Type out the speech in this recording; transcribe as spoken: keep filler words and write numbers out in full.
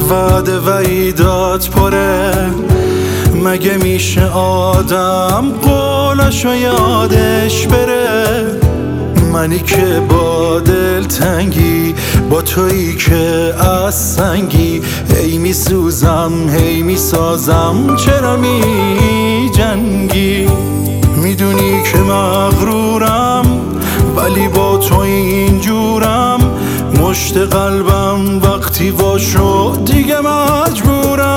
وعده وعیدات پره، مگه میشه آدم قولاشو یادش بره؟ منی که با دلتنگی، با تویی که از سنگی، هی میسوزم هی میسازم، چرا می جنگی؟ میدونی که مغرورم ولی با تو اینجورم، مشت قلبم وقتی وا شد دیگه مجبورم.